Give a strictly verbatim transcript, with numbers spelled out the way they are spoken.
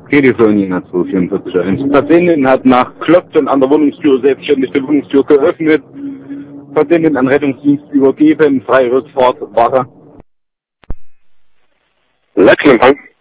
Okay, die sollen ihn dazu, vierundvierzig eins. Patientin hat nach Klopfen an der Wohnungstür selbstständig die Wohnungstür geöffnet. Patientin an Rettungsdienst übergeben, freie Rückfahrt, Wache. Letzten Empfang.